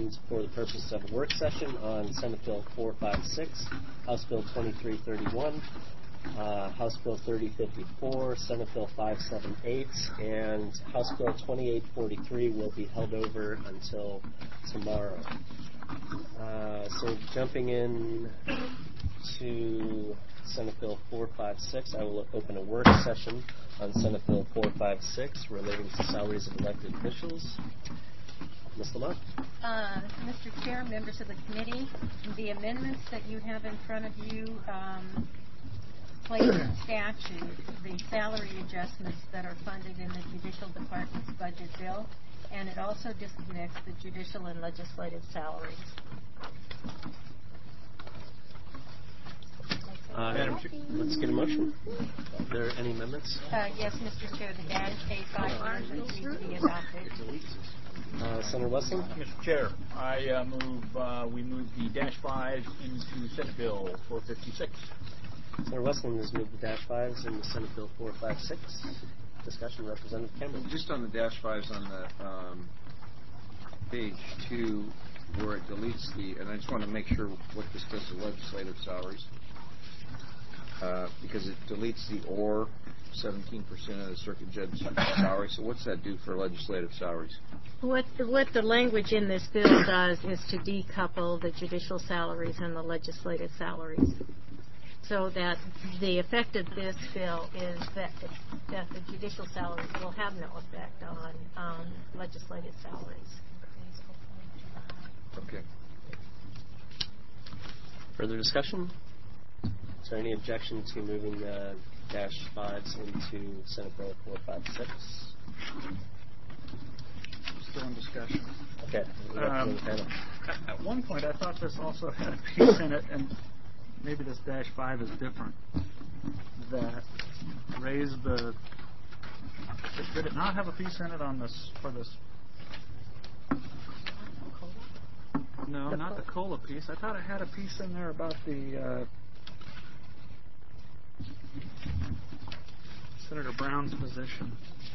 convened for the purpose of a work session on Senate Bill 456, House Bill 2331, House Bill 3054, Senate Bill 578, and House Bill 2843 will be held over until tomorrow. So jumping in to Senate Bill 456, I will open a work session on Senate Bill 456 relating to salaries of elected officials. Ms. Lamont. Mr. Chair, members of the committee, the amendments that you have in front of you place in statute the salary adjustments that are funded in the Judicial Department's budget bill, and it also disconnects the judicial and legislative salaries. Let's get a motion. Are there any amendments? Yes, Mr. Chair, the dash A5 needs to be adopted. Senator Wessling? Mr. Chair, I we move the dash 5 into Senate Bill 456. Senator Wessling has moved the dash 5s into Senate Bill 456. Discussion, Representative Cameron. Just on the dash 5s on the page 2 where it deletes the, and I just want to make sure what this does to legislative salaries, because it deletes the or 17% of the circuit judge salary. So what's that do for legislative salaries? What the language in this bill does is to decouple the judicial salaries and the legislative salaries, so that the effect of this bill is that the judicial salaries will have no effect on legislative salaries. Okay. Further discussion? Is there any objection to moving the dash 5s into Senate Bill 456? Still in discussion. Okay. At one point, I thought this also had a piece in it, and maybe this dash 5 is different, that raised the... Did it not have a piece in it on this, for this? No, not the COLA piece. I thought it had a piece in there about the Senator Brown's position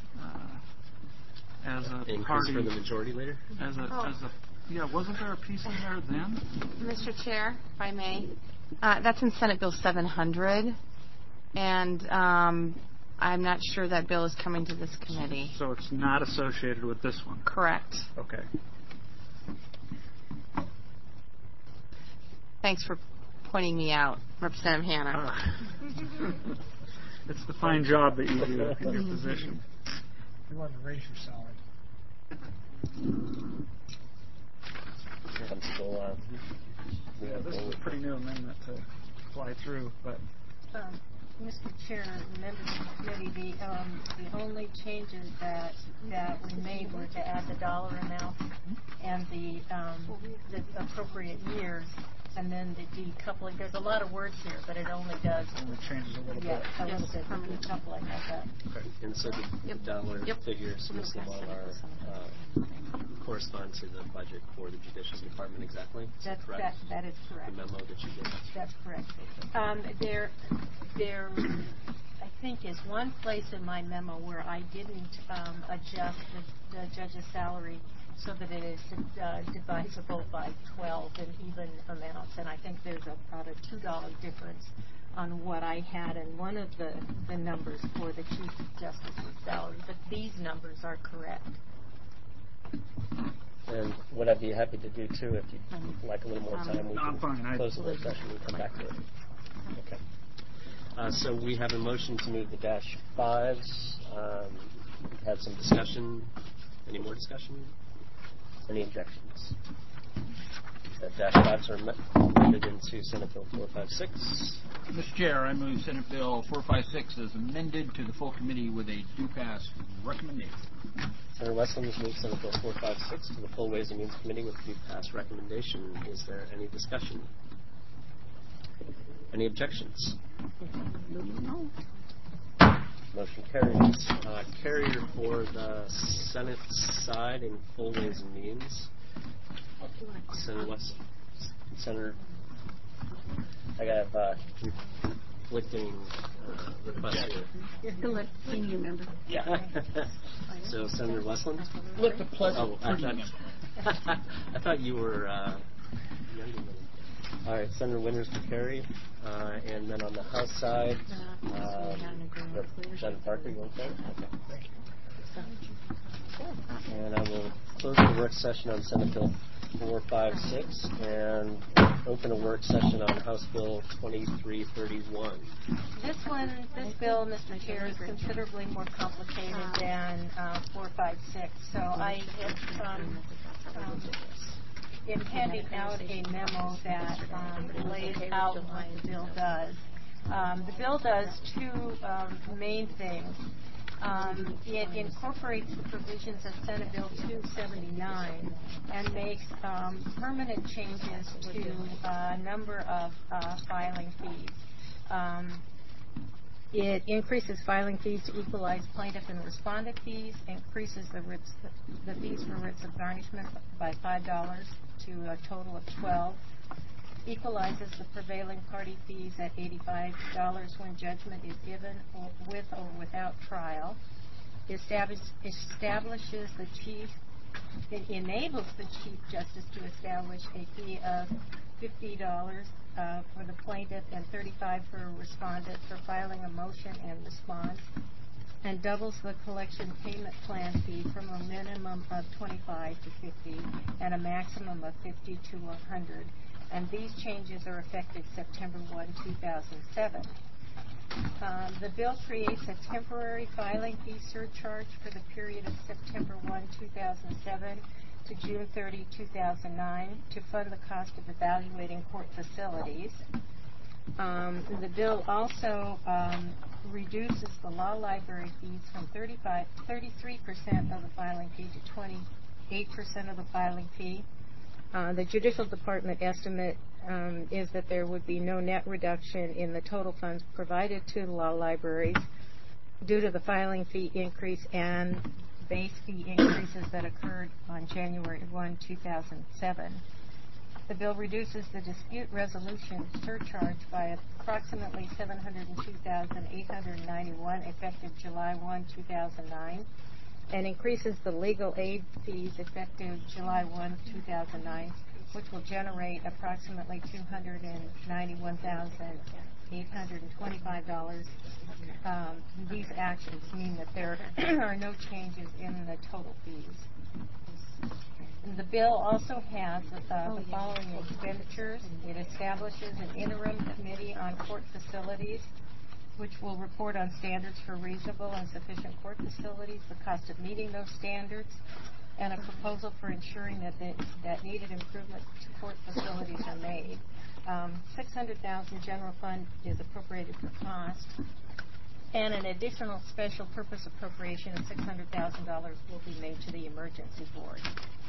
as a increase party for the majority leader. Yeah, wasn't there a piece in there then? Mr. Chair, if I may, that's in Senate Bill 700, and I'm not sure that bill is coming to this committee. So it's not associated with this one. Correct. Okay. Thanks for pointing me out, Representative Hanna. It's the fine job that you do in your position. You want to raise your salary. This is a pretty new amendment to fly through, but... Mr. Chair, members of the committee, the only changes that we made were to add the dollar amount and the appropriate years, and then the decoupling. There's a lot of words here, but it only does. Only changes a little bit. A little bit. Decoupling of that. Okay. And so the dollar figures, Ms. Lamont, correspond to the budget for the Judicial Department exactly? That is correct. The memo that you did? That's correct. There, I think, is one place in my memo where I didn't adjust the judge's salary so that it is divisible by 12 in even amounts, and I think there's about a $2 difference on what I had in one of the numbers for the Chief Justice's salary, but these numbers are correct. And what I'd be happy to do, too, if you'd like a little more time, we can close the work session and come back to it. Okay. So we have a motion to move the dash 5s. We've had some discussion. Any more discussion? Any objections? The dash 5s are amended into Senate Bill 456. Mr. Chair, I move Senate Bill 456 as amended to the full committee with a do-pass recommendation. Senator Wessling has moved Senate Bill 456 to the full Ways and Means Committee with a do-pass recommendation. Is there any discussion? Any objections? No. Motion carries. Carrier for the Senate side in full Ways and Means. Senator, I got conflicting requests here. You're still a senior member. Yeah. So Senator Wessling? With the pleasure. I thought you were younger than me. All right, Senator Winters to carry. And then on the House side, Representative Parker, you want to carry? Okay. Thank you. And I will close the work session on Senate Bill 456 and open a work session on House Bill 2331. This bill, Mr. Chair, is considerably more complicated than 456. So I am handing out a memo that lays out what the bill does. The bill does two main things. It incorporates the provisions of Senate Bill 279 and makes permanent changes to a number of filing fees. It increases filing fees to equalize plaintiff and respondent fees, increases the fees for writs of garnishment by $5 to a total of $12, equalizes the prevailing party fees at $85 when judgment is given with or without trial, it enables the Chief Justice to establish a fee of $50 for the plaintiff and $35 for a respondent for filing a motion and response, and doubles the collection payment plan fee from a minimum of $25 to $50 and a maximum of $50 to $100. And these changes are effective September 1, 2007. The bill creates a temporary filing fee surcharge for the period of September 1, 2007 to June 30, 2009 to fund the cost of evaluating court facilities. The bill also reduces the law library fees from 33% of the filing fee to 28% of the filing fee. The Judicial Department estimate is that there would be no net reduction in the total funds provided to the law libraries due to the filing fee increase and base fee increases that occurred on January 1, 2007. The bill reduces the dispute resolution surcharge by approximately $702,891 effective July 1, 2009, and increases the legal aid fees effective July 1, 2009, which will generate approximately $291,825. These actions mean that there are no changes in the total fees. The bill also has the following expenditures. It establishes an interim committee on court facilities, which will report on standards for reasonable and sufficient court facilities, the cost of meeting those standards, and a proposal for ensuring that needed improvements to court facilities are made. $600,000 general fund is appropriated for cost, and an additional special purpose appropriation of $600,000 will be made to the emergency board.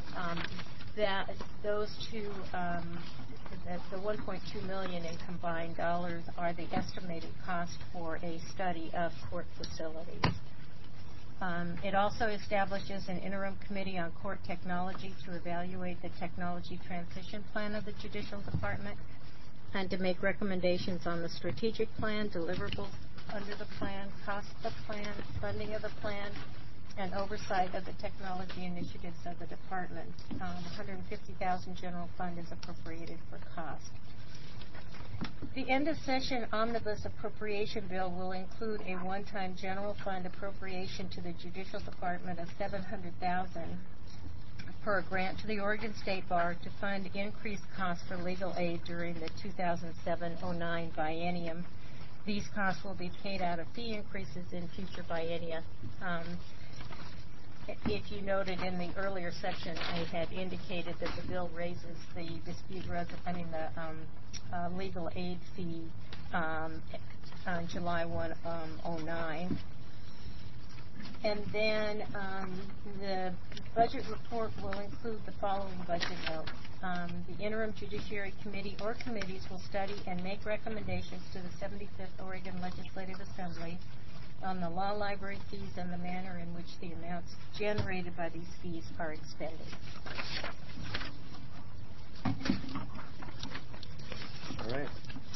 Those two, the $1.2 million in combined dollars are the estimated cost for a study of court facilities. It also establishes an interim committee on court technology to evaluate the technology transition plan of the Judicial Department and to make recommendations on the strategic plan, deliverables under the plan, cost of the plan, funding of the plan, and oversight of the technology initiatives of the department. $150,000 general fund is appropriated for cost. The end of session omnibus appropriation bill will include a one-time general fund appropriation to the Judicial Department of $700,000 for a grant to the Oregon State Bar to fund increased costs for legal aid during the 2007-09 biennium. These costs will be paid out of fee increases in future biennia. If you noted in the earlier section, I had indicated that the bill raises the legal aid fee on July 1, 09. And then the budget report will include the following budget notes. The Interim Judiciary Committee or committees will study and make recommendations to the 75th Oregon Legislative Assembly on the law library fees and the manner in which the amounts generated by these fees are expended. All right.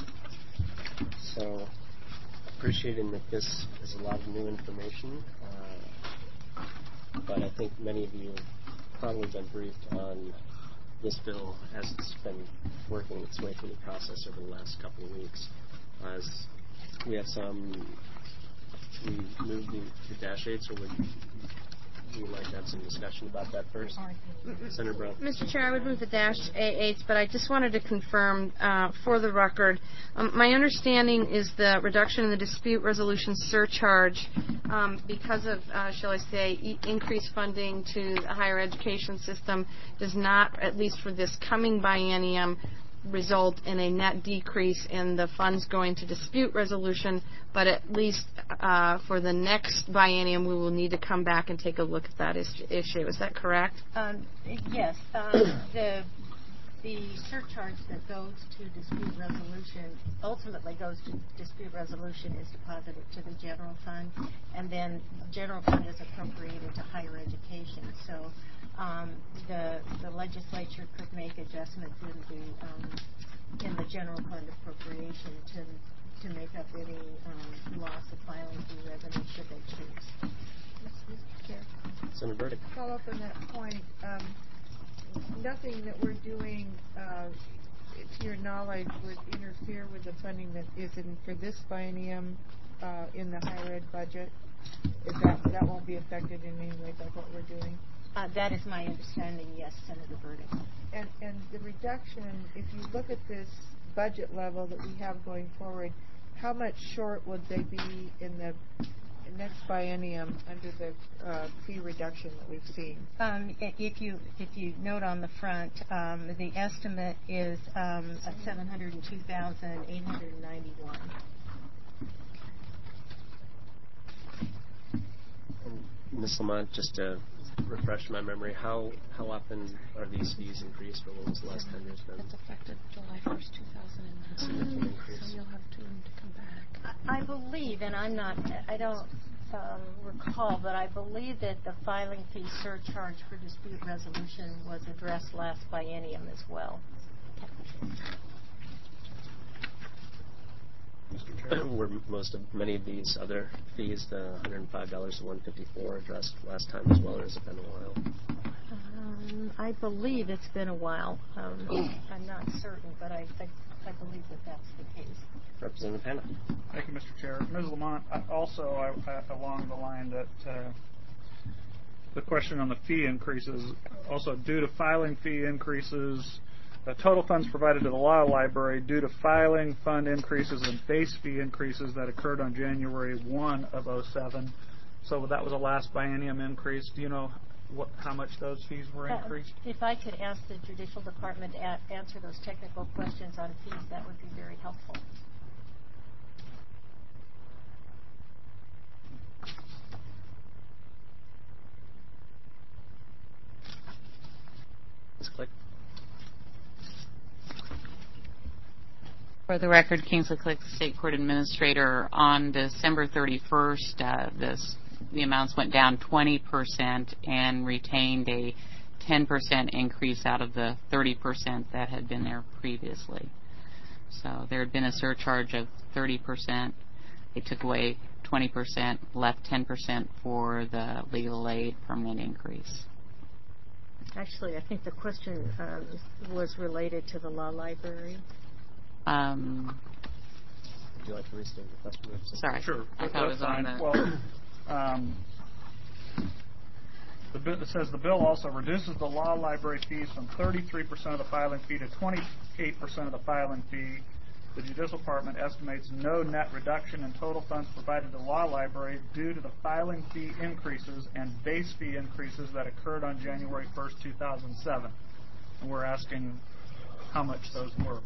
So, appreciating that this is a lot of new information, but I think many of you probably been briefed on this bill as it's been working its way through the process over the last couple of weeks. As we have we move the dash 8s, or would you like to have some discussion about that first? Senator Brown. Mr. Chair, I would move the dash A8s, but I just wanted to confirm for the record, my understanding is the reduction in the dispute resolution surcharge because of, shall I say, increased funding to the higher education system does not, at least for this coming biennium, result in a net decrease in the funds going to dispute resolution, but at least for the next biennium we will need to come back and take a look at that issue. Is that correct? Yes. The surcharge that goes to dispute resolution, ultimately goes to dispute resolution, is deposited to the general fund, and then general fund is appropriated to higher education. So the legislature could make adjustments in the general fund appropriation to make up any loss of filing fee revenue should they choose. Mr. Chair. Senator Burdick. Follow up on that point. Nothing that we're doing, to your knowledge, would interfere with the funding that is in for this biennium in the higher ed budget. That won't be affected in any way by what we're doing. That is my understanding, yes, Senator Burdick. And the reduction, if you look at this budget level that we have going forward, how much short would they be in the next biennium under the fee reduction that we've seen? If you note on the front, the estimate is $702,891. Ms. Lamont, just to refresh my memory, how often are these fees increased, or when was the last time there's been? That's effective July 1st, 2009. Significant increase. So you'll have to come back. I believe, and I don't recall, but I believe that the filing fee surcharge for dispute resolution was addressed last biennium as well. Were many of these other fees, the $105 to $154, addressed last time as well, or has it been a while? I believe it's been a while. I'm not certain, but I believe that that's the case. Representative Hanna. Thank you, Mr. Chair. Ms. Lamont, also along the line that the question on the fee increases, also due to filing fee increases, the total funds provided to the law library due to filing fund increases and base fee increases that occurred on January 1 of 2007. So that was a last biennium increase. Do you know how much those fees were increased? If I could ask the Judicial Department to answer those technical questions on fees, that would be very helpful. Ms. Click. For the record, Kingsley Click, State Court Administrator. On December 31st, the amounts went down 20% and retained a 10% increase out of the 30% that had been there previously. So there had been a surcharge of 30%. They took away 20%, left 10% for the legal aid permanent increase. Actually, I think the question was related to the law library. Would you like to restate the question? Sorry. Sure. I thought it was on the... Well, it says the bill also reduces the law library fees from 33% of the filing fee to 28% of the filing fee. The Judicial Department estimates no net reduction in total funds provided to the law library due to the filing fee increases and base fee increases that occurred on January 1st, 2007. And we're asking how much those were.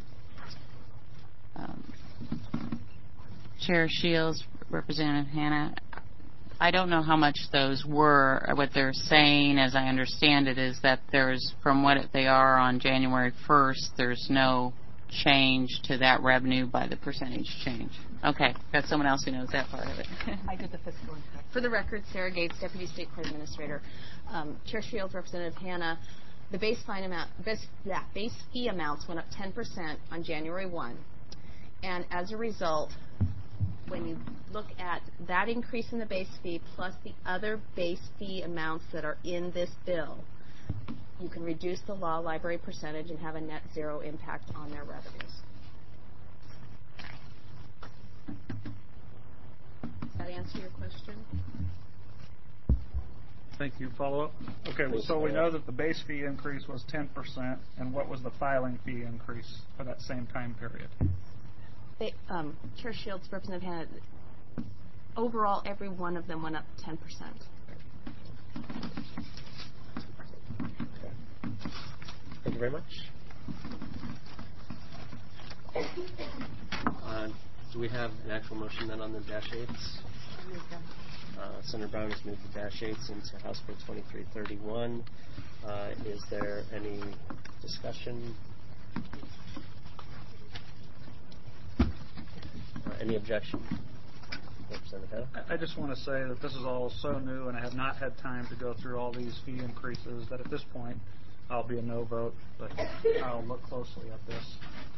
Chair Shields, Representative Hanna, I don't know how much those were. What they're saying, as I understand it, is that there's, from what they are on January 1st, there's no change to that revenue by the percentage change. Okay, got someone else who knows that part of it. I did the fiscal impact. For the record, Sarah Gates, Deputy State Court Administrator. Chair Shields, Representative Hanna, the base fee amounts went up 10% on January 1. And as a result, when you look at that increase in the base fee plus the other base fee amounts that are in this bill, you can reduce the law library percentage and have a net zero impact on their revenues. Does that answer your question? Thank you. Follow up? Okay, so we know that the base fee increase was 10%, and what was the filing fee increase for that same time period? Chair Shields, Representative Hanna, overall, every one of them went up 10%. Thank you very much. Do we have an actual motion then on the dash 8s? Senator Brown has moved the dash 8s into House Bill 2331. Is there any discussion? Any objection? I just want to say that this is all so new, and I have not had time to go through all these fee increases, that at this point I'll be a no vote, but I'll look closely at this.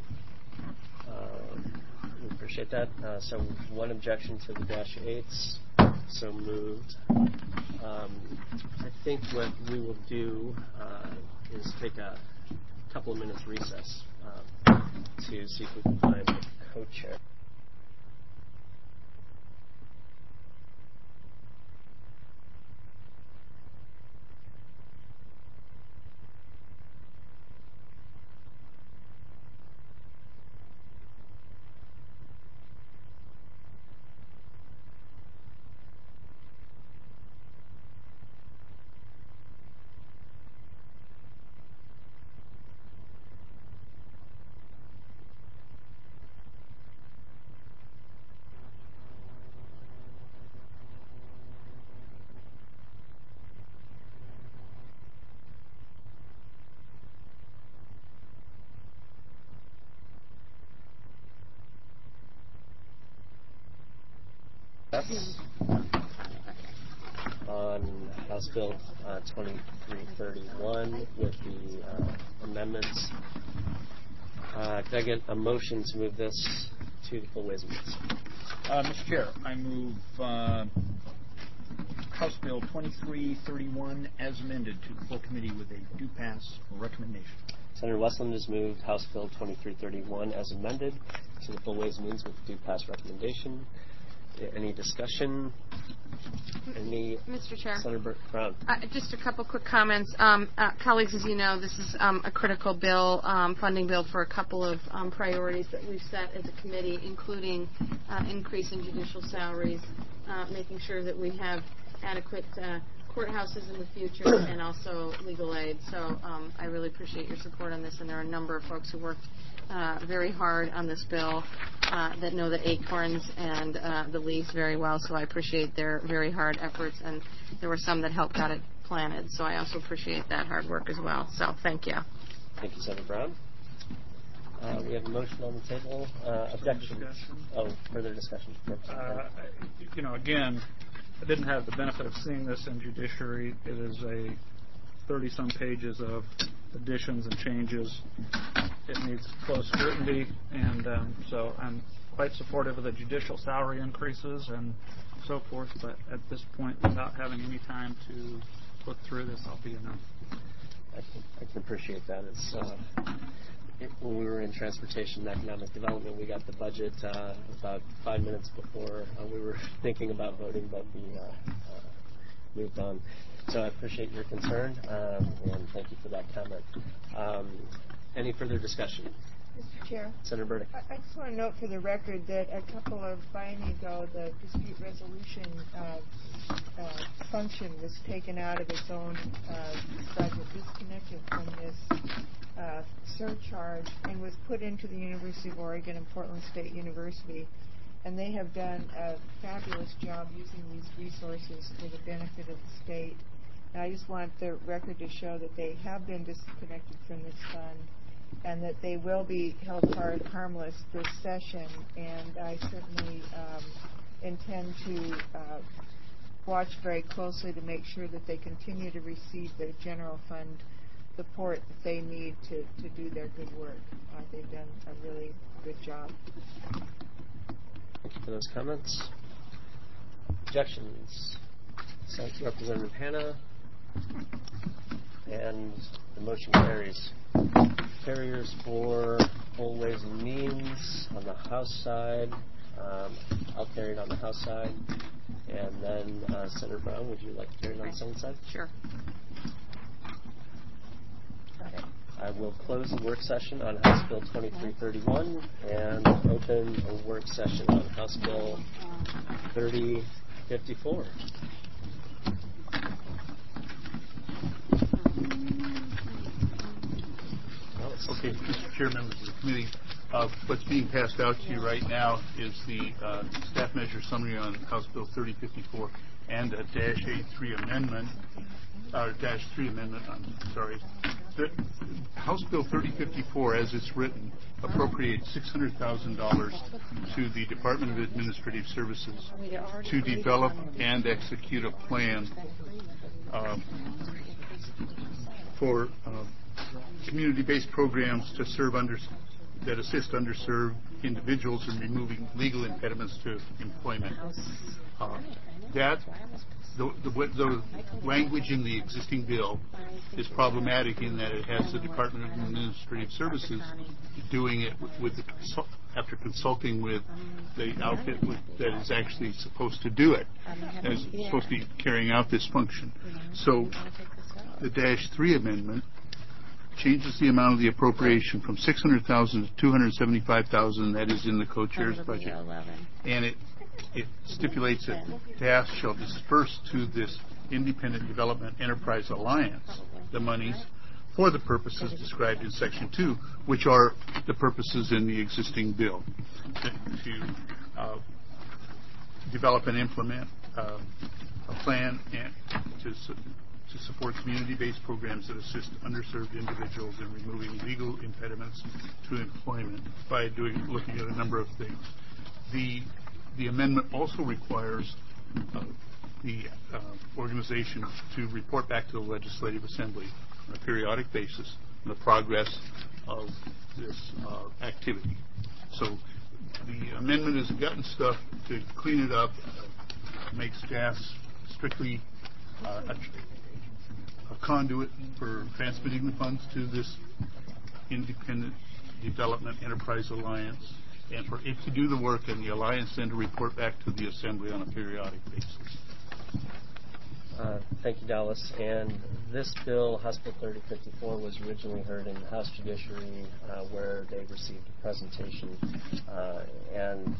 We appreciate that. So one objection to the dash 8s. So moved. I think what we will do is take a couple of minutes recess to see if we can find a co-chair. On House Bill 2331 with the amendments. Could I get a motion to move this to the full Ways and Means? Mr. Chair, I move House Bill 2331 as amended to the full committee with a due pass recommendation. Senator Westland has moved House Bill 2331 as amended to the full Ways and Means with due pass recommendation. Any discussion? Mr. Chair. Senator Brown. Just a couple quick comments. Colleagues, as you know, this is a critical bill, funding bill for a couple of priorities that we've set as a committee, including increase in judicial salaries, making sure that we have adequate courthouses in the future, and also legal aid. So I really appreciate your support on this, and there are a number of folks who worked very hard on this bill that know the Acorns and the Leagues very well, so I appreciate their very hard efforts, and there were some that helped got it planted, so I also appreciate that hard work as well. So thank you. Thank you, Senator Brown. We have a motion on the table. Objection? Further discussion. Again, I didn't have the benefit of seeing this in Judiciary. It is a 30-some pages of additions and changes. It needs close scrutiny, and so I'm quite supportive of the judicial salary increases and so forth, but at this point, without having any time to look through this, I'll be enough. I can appreciate that. It's, when we were in Transportation and Economic Development, we got the budget about 5 minutes before we were thinking about voting, but we moved on. So I appreciate your concern, and thank you for that comment. Any further discussion? Mr. Chair. Senator Burdick. I just want to note for the record that a couple of biennium ago, the dispute resolution function was taken out of its own budget, disconnected from this surcharge, and was put into the University of Oregon and Portland State University. And they have done a fabulous job using these resources for the benefit of the state. And I just want the record to show that they have been disconnected from this fund, and that they will be held harmless this session. And I certainly intend to watch very closely to make sure that they continue to receive the general fund support that they need to do their good work. They've done a really good job. Thank you for those comments. Objections? Representative Hanna. And the motion carries. Carriers for Full Ways and Means on the House side. I'll carry it on the House side. And then, Senator Brown, would you like to carry it on the Senate side? Sure. I will close the work session on House Bill 2331 and open a work session on House Bill 3054. Okay, Mr. Chair, members of the committee, what's being passed out to you right now is the staff measure summary on House Bill 3054 and a -3 amendment, I'm sorry. The House Bill 3054, as it's written, appropriates $600,000 to the Department of Administrative Services to develop and execute a plan for community-based programs to serve that assist underserved individuals in removing legal impediments to employment. The language in the existing bill is problematic in that it has the Department of Administrative Services doing it after consulting with the outfit that is actually supposed to do it, and is supposed to be carrying out this function. So the -3 amendment changes the amount of the appropriation from $600,000 to $275,000 that is in the co-chair's budget, and it stipulates that DAS shall disperse to this Independent Development Enterprise Alliance the monies for the purposes described in Section 2, which are the purposes in the existing bill, to develop and implement a plan and to support community-based programs that assist underserved individuals in removing legal impediments to employment by looking at a number of things. The amendment also requires the organization to report back to the Legislative Assembly on a periodic basis on the progress of this activity. So the amendment has gotten stuff to clean it up, makes DAS strictly a conduit for transmitting the funds to this Independent Development Enterprise Alliance, and for it to do the work and the Alliance then to report back to the Assembly on a periodic basis. Thank you, Dallas. And this bill, House Bill 3054, was originally heard in the House Judiciary, where they received a presentation. And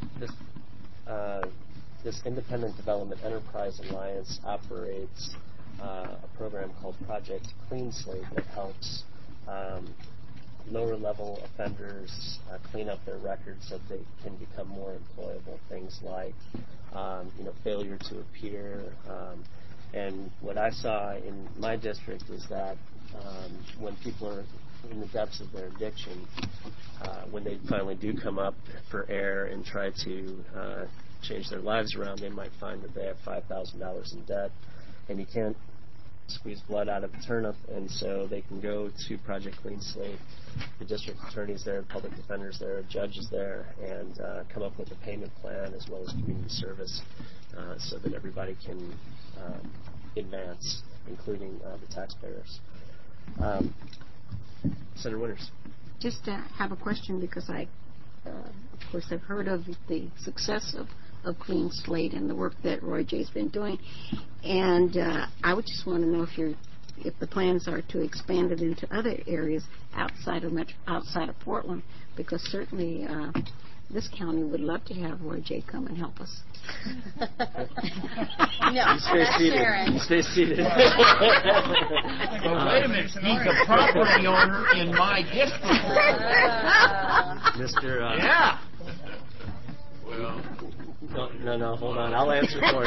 this Independent Development Enterprise Alliance operates a program called Project Clean Slate that helps lower-level offenders clean up their records so they can become more employable. Things like, failure to appear. And what I saw in my district is that when people are in the depths of their addiction, when they finally do come up for air and try to change their lives around, they might find that they have $5,000 in debt, and you can't squeeze blood out of a turnip, and so they can go to Project Clean Slate. The district attorney's there, public defenders there, judges there, and come up with a payment plan as well as community service so that everybody can advance, including the taxpayers. Senator Winters. Just have a question because I, of course, have heard of the success of Clean Slate and the work that Roy J's been doing, and I would just want to know if the plans are to expand it into other areas outside of Portland, because certainly this county would love to have Roy J come and help us. No, Stay seated. Sharon. Stay seated. Wait a minute, he's a property owner in my district. Mr. Yeah. Well, no, hold on. I'll answer for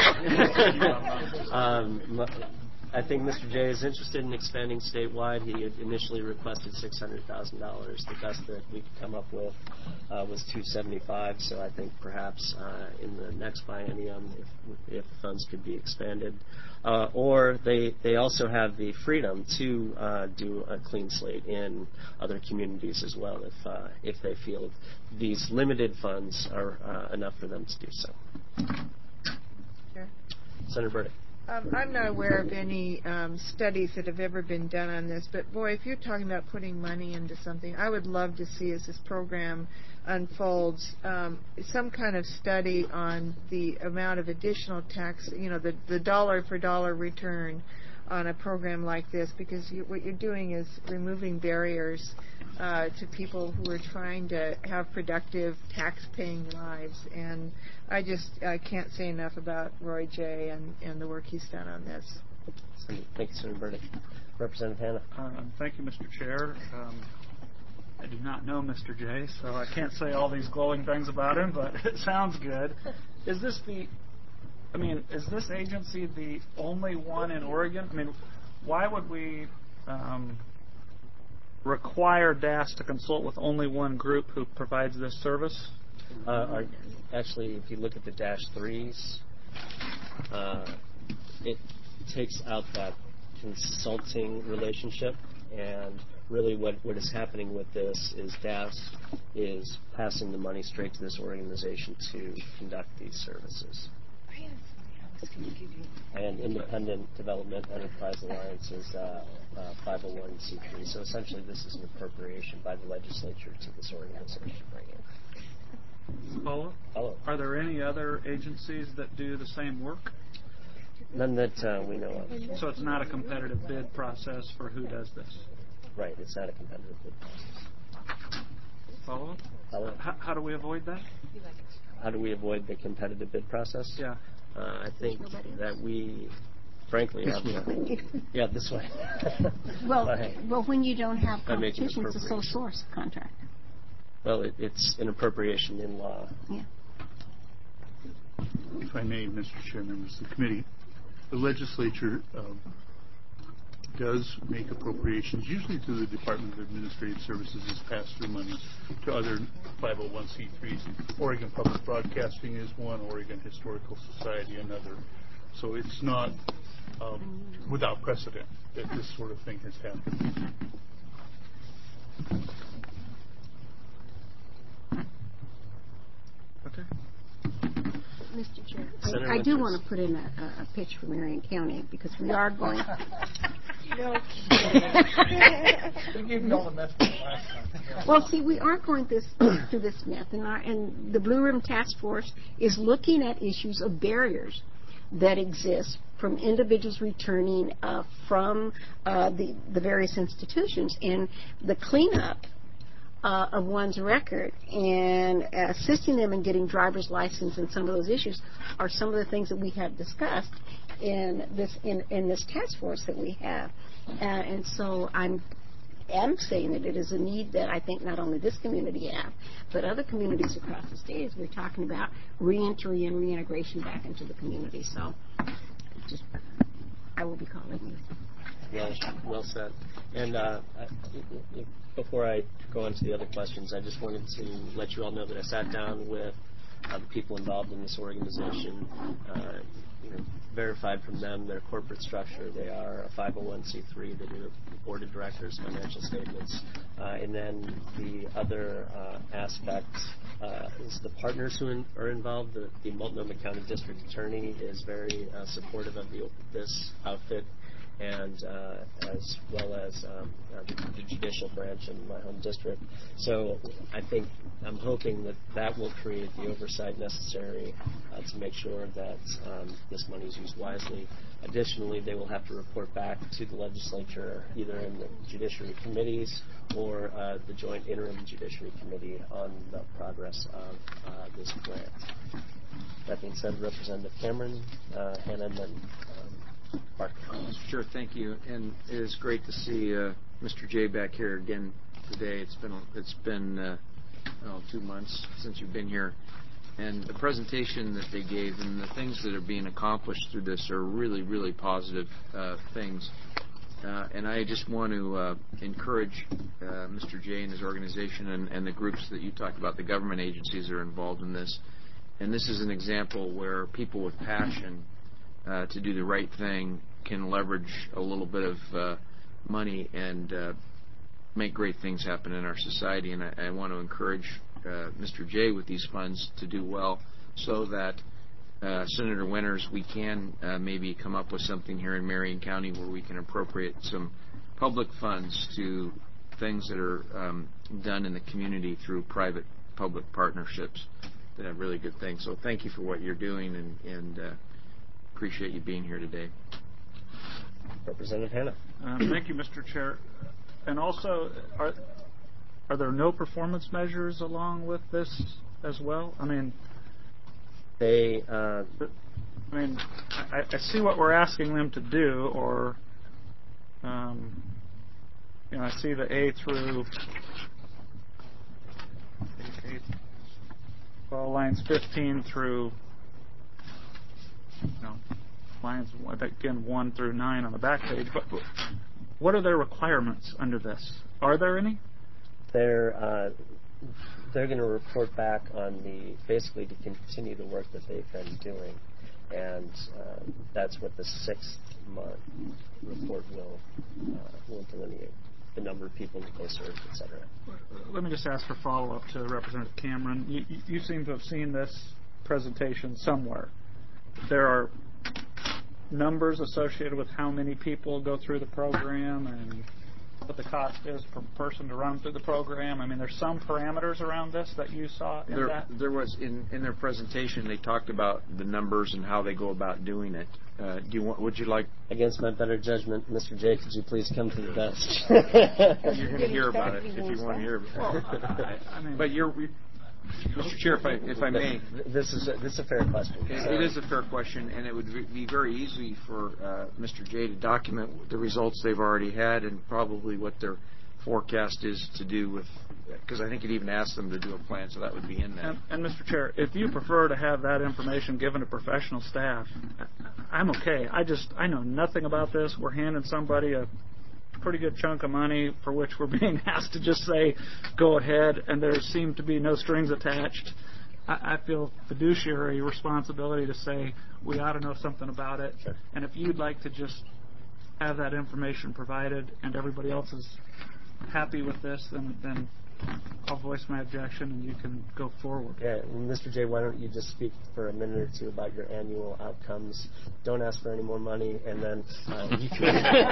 you. I think Mr. J is interested in expanding statewide. He had initially requested $600,000. The best that we could come up with was $275,000. So I think perhaps in the next biennium, if funds could be expanded, or they also have the freedom to do a clean slate in other communities as well, if they feel these limited funds are enough for them to do so. Sure. Senator Burdick. I'm not aware of any studies that have ever been done on this, but boy, if you're talking about putting money into something, I would love to see as this program unfolds some kind of study on the amount of additional tax, the dollar for dollar return on a program like this, because what you're doing is removing barriers to people who are trying to have productive tax-paying lives. And I can't say enough about Roy J. and the work he's done on this. Thank you, Senator Burdick. Representative Hanna. Thank you, Mr. Chair. I do not know Mr. J, so I can't say all these glowing things about him, but it sounds good. Is this agency the only one in Oregon? I mean, why would we require DAS to consult with only one group who provides this service? Actually, if you look at the Dash 3s, it takes out that consulting relationship, and really what is happening with this is DAS is passing the money straight to this organization to conduct these services. And Independent Development Enterprise Alliance is 501c3. So essentially this is an appropriation by the legislature to this organization. Follow? Are there any other agencies that do the same work? None that we know of. So it's not a competitive bid process for who does this? Right, it's not a competitive bid process. Follow? How do we avoid that? How do we avoid the competitive bid process? Yeah. I think that we, frankly, have this way. Well, when you don't have competition, it's a sole source contract. Well, it's an appropriation in law. Yeah. If I may, Mr. Chair, members of the committee, the legislature does make appropriations, usually to the Department of Administrative Services as pass-through money to other 501c3s. Oregon Public Broadcasting is one, Oregon Historical Society another. So it's not without precedent that this sort of thing has happened. Okay. Mr. Chair, I do want to put in a pitch for Marion County, because we are going. Well, see, we are going through this meth, and the Blue Ribbon Task Force is looking at issues of barriers that exist from individuals returning from the various institutions, and the cleanup of one's record and assisting them in getting driver's license and some of those issues are some of the things that we have discussed in this task force that we have. And so I'm saying that it is a need that I think not only this community have, but other communities across the state, as we're talking about reentry and reintegration back into the community. So I will be calling you. Well said. And before I go on to the other questions, I just wanted to let you all know that I sat down with the people involved in this organization, verified from them their corporate structure. They are a 501c3. They do a board of directors, financial statements. And then the other aspect is the partners who are involved. The Multnomah County District Attorney is very supportive of this outfit, and as well as the judicial branch in my home district. So I'm hoping that will create the oversight necessary to make sure that this money is used wisely. Additionally, they will have to report back to the legislature either in the judiciary committees or the Joint Interim Judiciary Committee on the progress of this grant. That being said, Representative Cameron, Hanna, and then Mark. Sure, thank you. And it is great to see Mr. J back here again today. It's been 2 months since you've been here. And the presentation that they gave and the things that are being accomplished through this are really, really positive things. And I just want to encourage Mr. J and his organization and the groups that you talked about, the government agencies that are involved in this. And this is an example where people with passion to do the right thing can leverage a little bit of money and make great things happen in our society. And I want to encourage Mr. J with these funds to do well so that Senator Winters, we can maybe come up with something here in Marion County where we can appropriate some public funds to things that are done in the community through private-public partnerships. That are really good things. So thank you for what you're doing, and appreciate you being here today. Representative Hanna. Thank you, Mr. Chair. And also, are there no performance measures along with this as well? I mean, I see what we're asking them to do, or I see the A through lines 15 through lines again 1 through 9 on the back page. But what are their requirements under this? Are there any? They're going to report back on basically to continue the work that they've been doing, and that's what the 6th-month report will delineate. The number of people that they served, et cetera. Let me just ask for follow-up to Representative Cameron. You seem to have seen this presentation somewhere. There are numbers associated with how many people go through the program and what the cost is per person to run through the program. I mean, there's some parameters around this that you saw in that? There was, in their presentation, they talked about the numbers and how they go about doing it. Would you like... Against my better judgment, Mr. J, could you please come to the desk? You're going to hear about it if you want to hear about it. But Mr. Chair, if I may... This is a fair question. It is a fair question, and it would be very easy for Mr. J to document the results they've already had and probably what their forecast is to do with... Because I think it even asked them to do a plan, so that would be in there. And Mr. Chair, if you prefer to have that information given to professional staff, I'm okay. I know nothing about this. We're handing somebody a pretty good chunk of money for which we're being asked to just say, go ahead, and there seem to be no strings attached. I feel fiduciary responsibility to say we ought to know something about it. Sure. And if you'd like to just have that information provided and everybody else is happy with this, then I'll voice my objection and you can go forward. Yeah, Mr. J, why don't you just speak for a minute or two about your annual outcomes? Don't ask for any more money, and then you could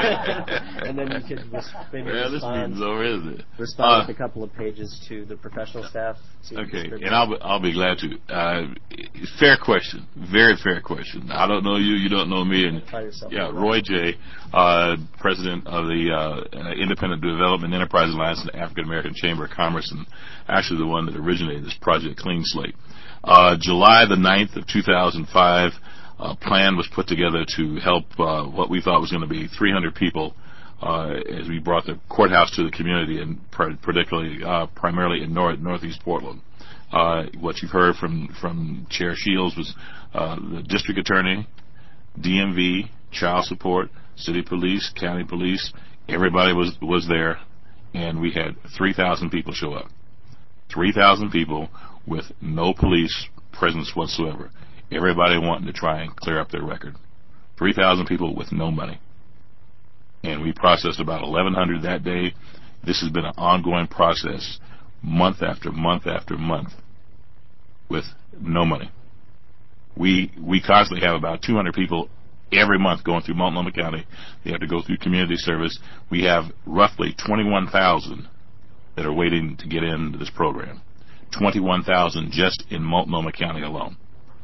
maybe respond. This meeting's over, isn't it? Respond with a couple of pages to the professional staff. Okay, and I'll be glad to. Fair question, very fair question. I don't know you, you don't know me, and Roy J, president of the Independent Development Enterprise Alliance and the African American Chamber of Commerce, and actually the one that originated this project, Clean Slate. July the 9th of 2005, a plan was put together to help what we thought was going to be 300 people as we brought the courthouse to the community, and primarily in northeast Portland. What you've heard from Chair Shields was the district attorney, DMV, child support, city police, county police. Everybody was there. And we had 3,000 people show up. 3,000 people with no police presence whatsoever. Everybody wanting to try and clear up their record. 3,000 people with no money. And we processed about 1,100 that day. This has been an ongoing process, month after month after month, with no money. We constantly have about 200 people every month going through Multnomah County. They have to go through community service. We have roughly 21,000 that are waiting to get into this program. 21,000 just in Multnomah County alone.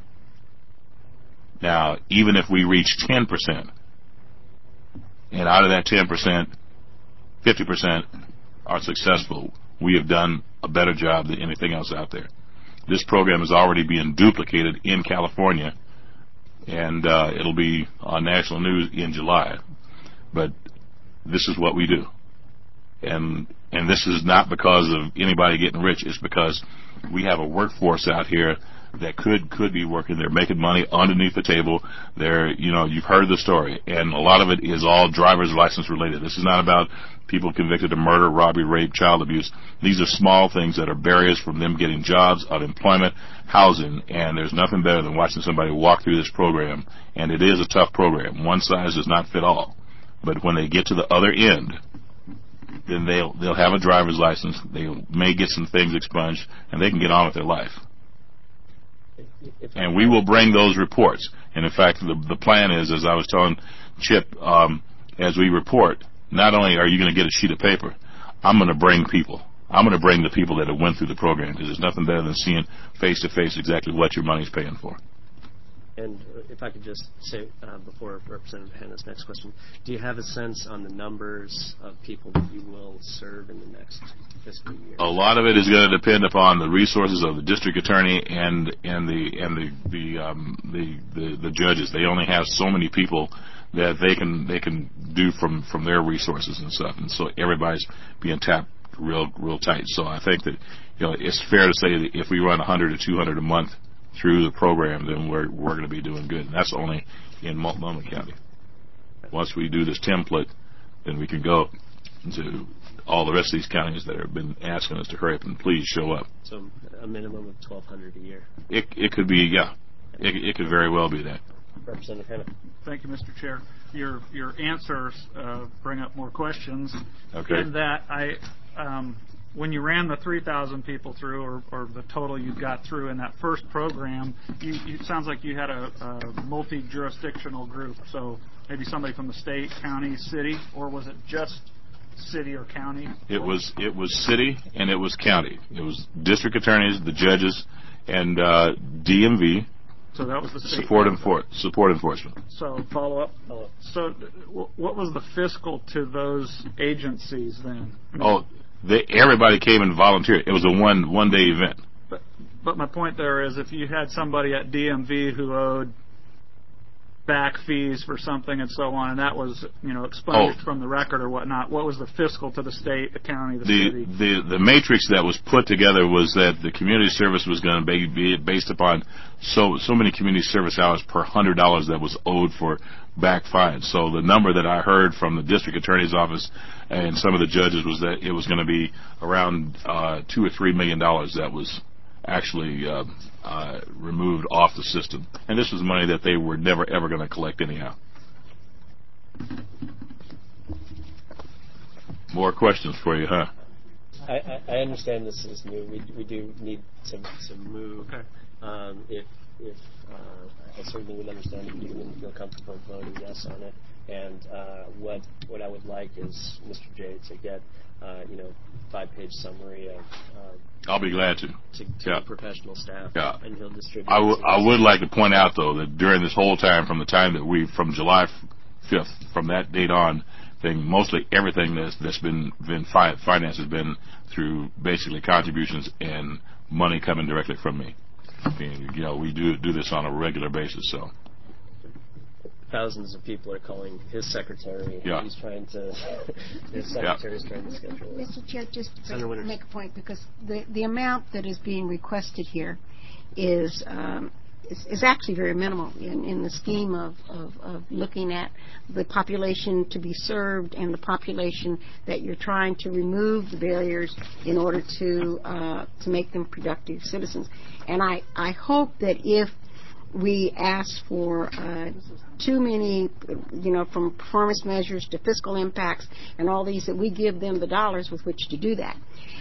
Now, even if we reach 10%, and out of that 10%, 50% are successful, we have done a better job than anything else out there. This program is already being duplicated in California, and it'll be on national news in July. But this is what we do. And this is not because of anybody getting rich. It's because we have a workforce out here that could be working. They're making money underneath the table. You've heard the story. And a lot of it is all driver's license related. This is not about people convicted of murder, robbery, rape, child abuse. These are small things that are barriers from them getting jobs, unemployment, housing, and there's nothing better than watching somebody walk through this program. And it is a tough program. One size does not fit all. But when they get to the other end, then they'll have a driver's license. They may get some things expunged, and they can get on with their life. And we will bring those reports. And in fact, the plan is, as I was telling Chip, as we report, not only are you going to get a sheet of paper, I'm going to bring people. I'm going to bring the people that have went through the program, because there's nothing better than seeing face to face exactly what your money's paying for. And if I could just say, before Representative Hanna's next question, do you have a sense on the numbers of people that you will serve in the next fiscal year? A lot of it is going to depend upon the resources of the district attorney and the judges. They only have so many people that they can do from their resources and stuff, and so everybody's being tapped real tight. So I think that it's fair to say that if we run 100 or 200 a month through the program, then we're going to be doing good. And that's only in Multnomah County. Once we do this template, then we can go to all the rest of these counties that have been asking us to hurry up and please show up. So a minimum of 1,200 a year. It could be, yeah. It could very well be that. Representative Hanna. Thank you, Mr. Chair. Your answers bring up more questions. Okay. In that when you ran the 3,000 people through, or the total you got through in that first program, it sounds like you had a multi-jurisdictional group. So maybe somebody from the state, county, city, or was it just city or county? It was city and it was county. It was district attorneys, the judges, and DMV. So that was the state support enforcement. So follow up. So what was the fiscal to those agencies then? Everybody came and volunteered. It was a one day event. But my point there is, if you had somebody at DMV who owed back fees for something and so on, and that was expunged from the record or whatnot, what was the fiscal to the state, the county, the city? The matrix that was put together was that the community service was going to be based upon so many community service hours per $100 that was owed for back fines. So the number that I heard from the district attorney's office and some of the judges was that it was going to be around $2 or $3 million that was actually removed off the system. And this was money that they were never, ever going to collect anyhow. More questions for you, huh? I understand this is new. We do need to move. Okay. If I certainly would understand if you didn't feel comfortable voting yes on it. And what I would like is Mr. J to get 5-page summary of. I'll be glad to. To professional staff. Yeah. And he'll distribute. I would like to point out though that during this whole time, from July 5th, from that date on, mostly everything that's been financed has been through basically contributions and money coming directly from me. We do this on a regular basis, so. Thousands of people are calling his secretary. Yeah. His secretary is trying to schedule it. Mr. Chair, just to make a point, because the amount that is being requested here is actually very minimal in the scheme of looking at the population to be served and the population that you're trying to remove the barriers in order to make them productive citizens. And I hope that if we ask for too many, from performance measures to fiscal impacts and all these, that we give them the dollars with which to do that.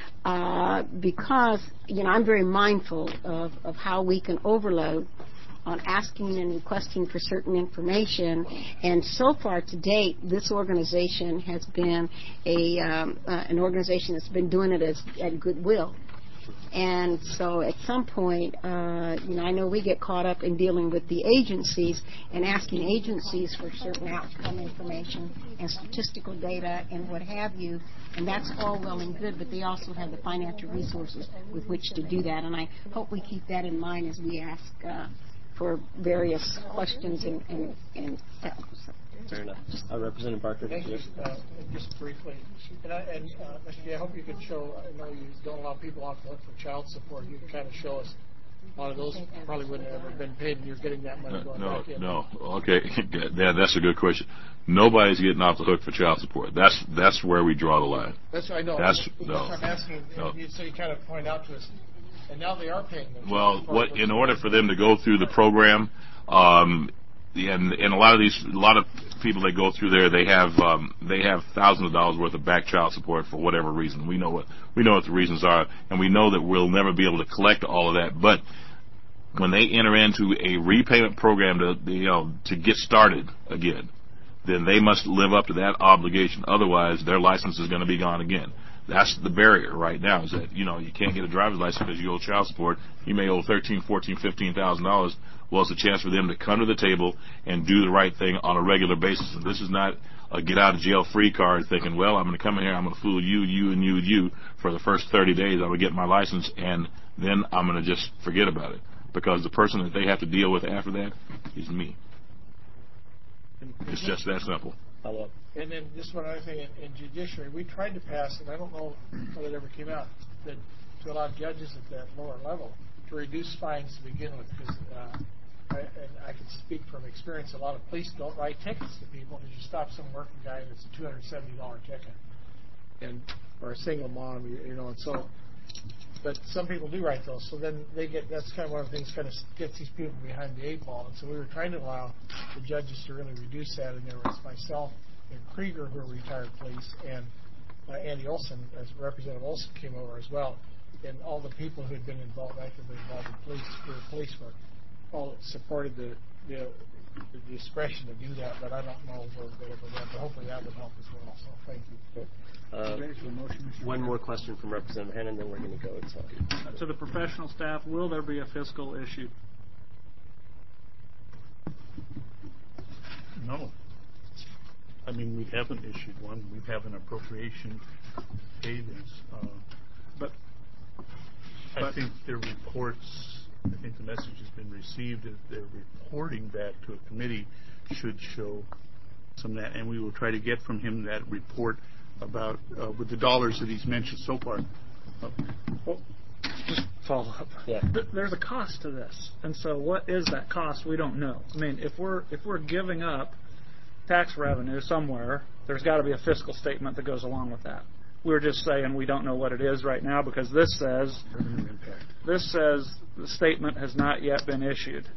Because, I'm very mindful of how we can overload on asking and requesting for certain information. And so far to date, this organization has been an organization that's been doing it at goodwill. And so at some point, I know we get caught up in dealing with the agencies and asking agencies for certain outcome information and statistical data and what have you, and that's all well and good, but they also have the financial resources with which to do that, and I hope we keep that in mind as we ask for various questions and technical stuff. Fair enough. Representative Barker. Thank you. Just briefly, and Mr. J, I hope you can show. I know you don't allow people off the hook for child support. You can kind of show us a lot of those probably wouldn't have ever been paid, and you're getting that money going back in. No. Okay, that's a good question. Nobody's getting off the hook for child support. That's where we draw the line. That's what I know. That's what I'm asking. So you kind of point out to us, and now they are paying them. Well, in order for them to go through the program. And a lot of people that go through there, they have thousands of dollars worth of back child support for whatever reason. We know what the reasons are, and we know that we'll never be able to collect all of that. But when they enter into a repayment program to get started again, then they must live up to that obligation. Otherwise, their license is going to be gone again. That's the barrier right now, is that, you can't get a driver's license because you owe child support. You may owe $13,000, $14,000, $15,000. Well, it's a chance for them to come to the table and do the right thing on a regular basis. And this is not a get-out-of-jail-free card thinking, well, I'm going to come in here, I'm going to fool you, and you for the first 30 days. I'm going to get my license, and then I'm going to just forget about it. Because the person that they have to deal with after that is me. It's just that simple. Follow-up. And then just one other thing, in judiciary, we tried to pass, and I don't know whether it ever came out, that to allow judges at that lower level to reduce fines to begin with, because I can speak from experience, a lot of police don't write tickets to people because you stop some working guy and it's a $270 ticket, or a single mom, and so. But some people do write those, so then that's kind of one of the things kind of gets these people behind the 8 ball. And so we were trying to allow the judges to really reduce that, and there was myself and Krieger, who are retired police, and Andy Olson, as Representative Olson, came over as well, and all the people who had been actively involved in police work, all supported the discretion to do that, but I don't know where they ever went, but hopefully that would help as well, so thank you. One more question from Representative Hannon, then we're going to go to the professional staff. Will there be a fiscal issue? No. I mean, we haven't issued one. We have an appropriation paid, but I think their reports, I think the message has been received that their reporting back to a committee should show some of that, and we will try to get from him that report about with the dollars that he's mentioned so far. Well, just follow up. Yeah. There's a cost to this, and so what is that cost? We don't know. I mean, if we're giving up tax revenue somewhere, there's got to be a fiscal statement that goes along with that. We're just saying we don't know what it is right now because this says the statement has not yet been issued.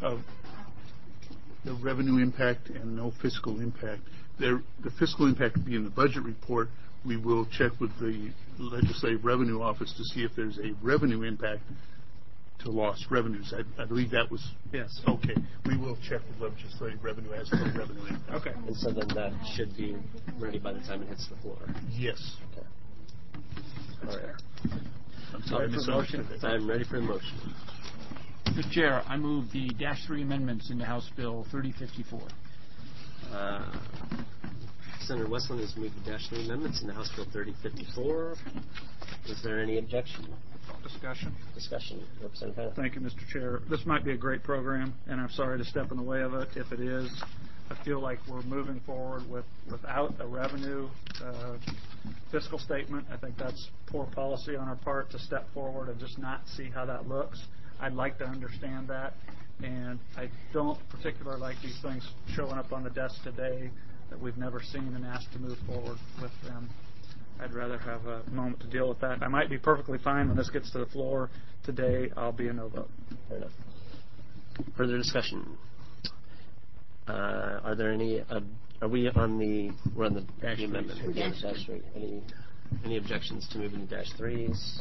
The revenue impact and no fiscal impact. The fiscal impact will be in the budget report. We will check with the Legislative Revenue Office to see if there's a revenue impact to lost revenues. I believe that was... Yes. Okay. We will check with Legislative Revenue as to the revenue impact. Okay. And so then that should be ready by the time it hits the floor. Yes. Okay. That's fair. I'm sorry, I'm ready for the motion. Mr. Chair, I move the -3 amendments into House Bill 3054. Senator Westland has moved the -3 amendments into House Bill 3054. Is there any objection? Discussion. Representative Hanna. Thank you, Mr. Chair. This might be a great program, and I'm sorry to step in the way of it. If it is, I feel like we're moving forward without a revenue fiscal statement. I think that's poor policy on our part to step forward and just not see how that looks. I'd like to understand that, and I don't particularly like these things showing up on the desk today that we've never seen and asked to move forward with them. I'd rather have a moment to deal with that. I might be perfectly fine when this gets to the floor. Today, I'll be a no vote. Fair enough. Further discussion. Are there any? Are we on the? We're on the amendment. -3. Any objections to moving the -3s?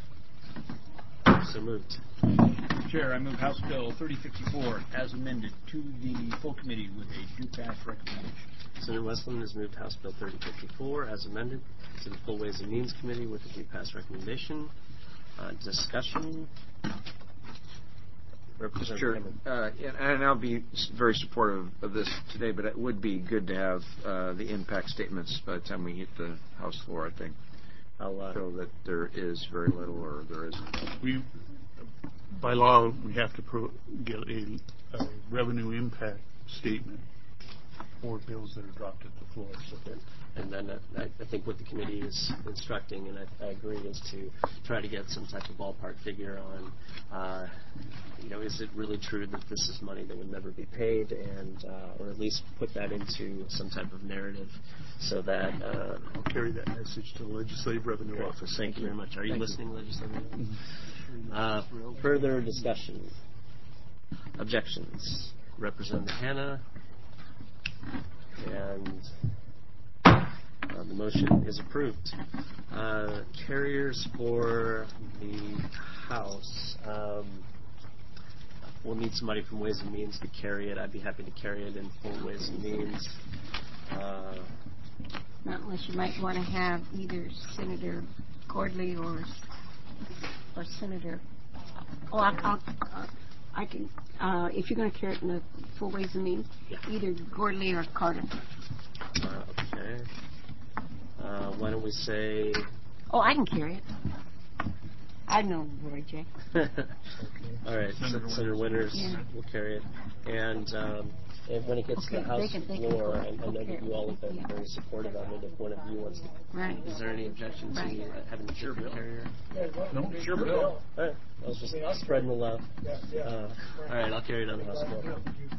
So moved. Chair, I move House Bill 3054 as amended to the full committee with a due pass recommendation. Senator Westland has moved House Bill 3054 as amended to the Full Ways and Means Committee with a due pass recommendation. Discussion. Mr. Chair, and I'll be very supportive of this today, but it would be good to have the impact statements by the time we hit the House floor, I think. I'll show that there is very little or there isn't. By law, we have to get a revenue impact statement for bills that are dropped at the floor. And then I think what the committee is instructing, and I agree, is to try to get some type of ballpark figure on, is it really true that this is money that would never be paid, and or at least put that into some type of narrative so that... I'll carry that message to the Legislative Revenue Office. Thank you very much. Are you listening, Legislative Revenue? Further discussion. Objections. Representative Hanna. And the motion is approved. Carriers for the House. we'll need somebody from Ways and Means to carry it. I'd be happy to carry it in full Ways and Means. Not unless you might want to have either Senator Gordley or Senator. Oh, I can. If you're going to carry it in the full Ways and Means, either Gordley or Carter. Okay. Why don't we say? Oh, I can carry it. I know Roy J. All right, Senator Winters will carry it, and when it gets to the House floor, I know that you all have been very supportive of it. If one of you wants to, is there any objection to having the Sure carrier? No, Sure bill. All right, I was just spreading the love. All right, I'll carry it on the House floor.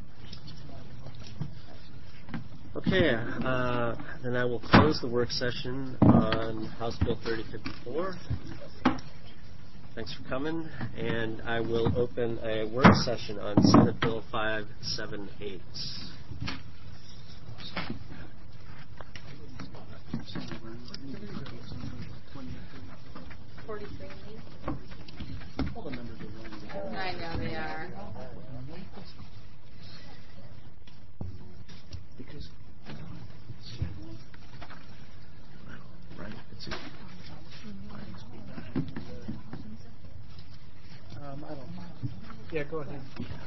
Okay, then I will close the work session on House Bill 3054. Thanks for coming, and I will open a work session on Senate Bill 578. I know they are. Because right, it's I don't know. Yeah, go ahead.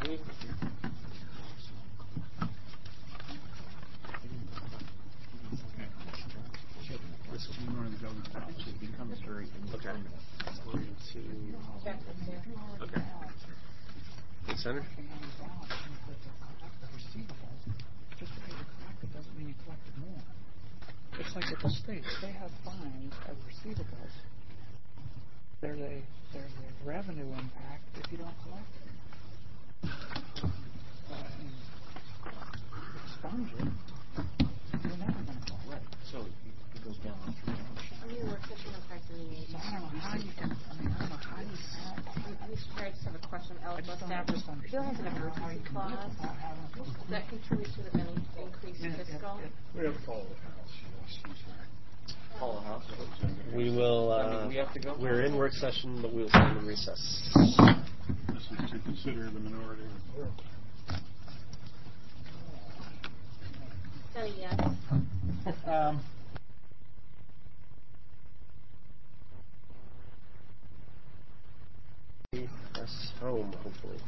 This is one of the government house. It becomes very independent. Okay. Hey, Senator? Just because you collect it doesn't mean you collected more. It's like with the states, they have fines as receivables. There's a revenue impact if you don't collect it. Expunge it, you're never going to collect. So it goes down on 3 hours. I don't know how you can. Mr. Chair, I just have a question. Bill has an emergency clause that contributes to the increased fiscal. We have to call the House. Call the House. We will. We have to go. We're in work session, but we will stand in recess. This is to consider the minority report. Yes. Us home, hopefully.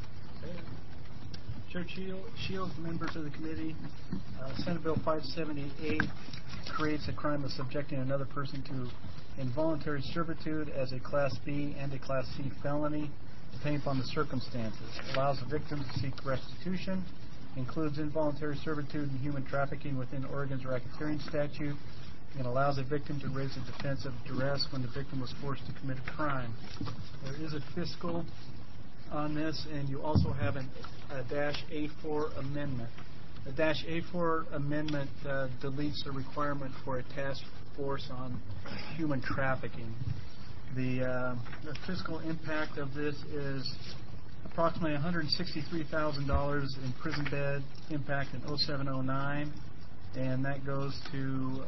Chair Shields, members of the committee, Senate Bill 578 creates a crime of subjecting another person to involuntary servitude as a Class B and a Class C felony, depending upon the circumstances. Allows the victim to seek restitution, includes involuntary servitude and human trafficking within Oregon's racketeering statute, and allows a victim to raise a defense of duress when the victim was forced to commit a crime. There is a fiscal on this, and you also have a -A4 amendment. The -A4 amendment deletes the requirement for a task force on human trafficking. The fiscal impact of this is approximately $163,000 in prison bed impact in 07-09, and that goes to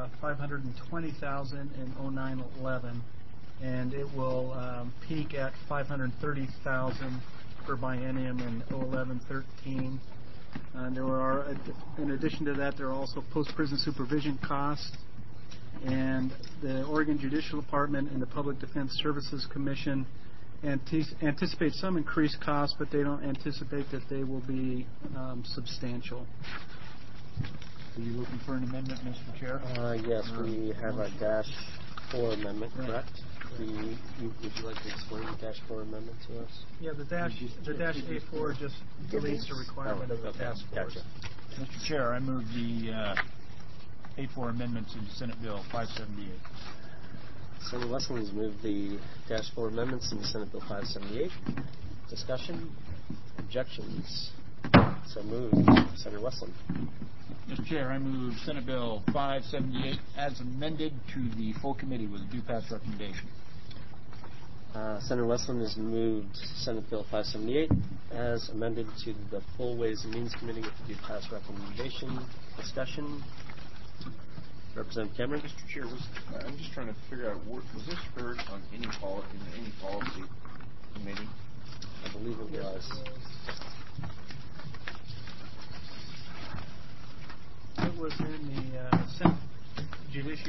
$520,000 in 09-11. And it will peak at $530,000 per biennium in 2011-13. There are, in addition to that, there are also post-prison supervision costs, and the Oregon Judicial Department and the Public Defense Services Commission anticipate some increased costs, but they don't anticipate that they will be substantial. Are you looking for an amendment, Mr. Chair? Yes, we have a -4 amendment, correct? Would you like to explain the -4 amendment to us? Yeah, the -A4 just deletes the requirement of the task force. Gotcha. Mr. Chair, I move the A4 amendments in Senate Bill 578. Senator Westland has moved the -4 amendments in Senate Bill 578. Discussion? Objections? So moved. Senator Westland. Mr. Chair, I move Senate Bill 578 as amended to the full committee with a due pass recommendation. Senator Westland has moved Senate Bill 578 as amended to the full Ways and Means Committee with a due pass recommendation. Discussion? Representative Cameron. Mr. Chair, I'm just trying to figure out, was this heard on any policy committee? I believe it was.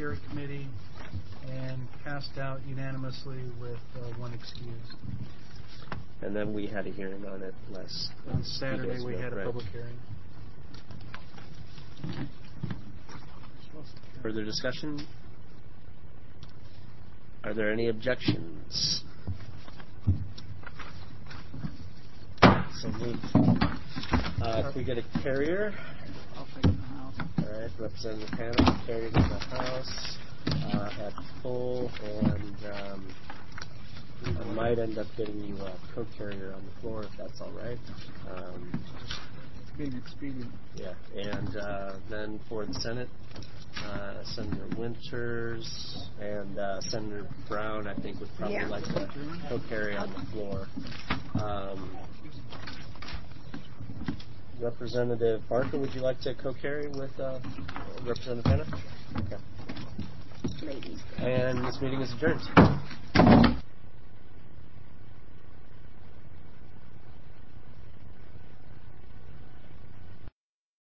Judiciary Committee and passed out unanimously with one excuse. And then we had a hearing on it On Saturday we had a public hearing. Further discussion? Are there any objections? So moved. If we get a carrier. I'll take it in the House. All right, Representative Hannah carried in the House at full, and I might end up getting you a co-carrier on the floor if that's all right. Being expedient. Yeah, and then for the Senate, Senator Winters and Senator Brown, I think, would probably like to co-carry on the floor. Representative Barker, would you like to co-carry with Representative Hannah? Okay. And this meeting is adjourned.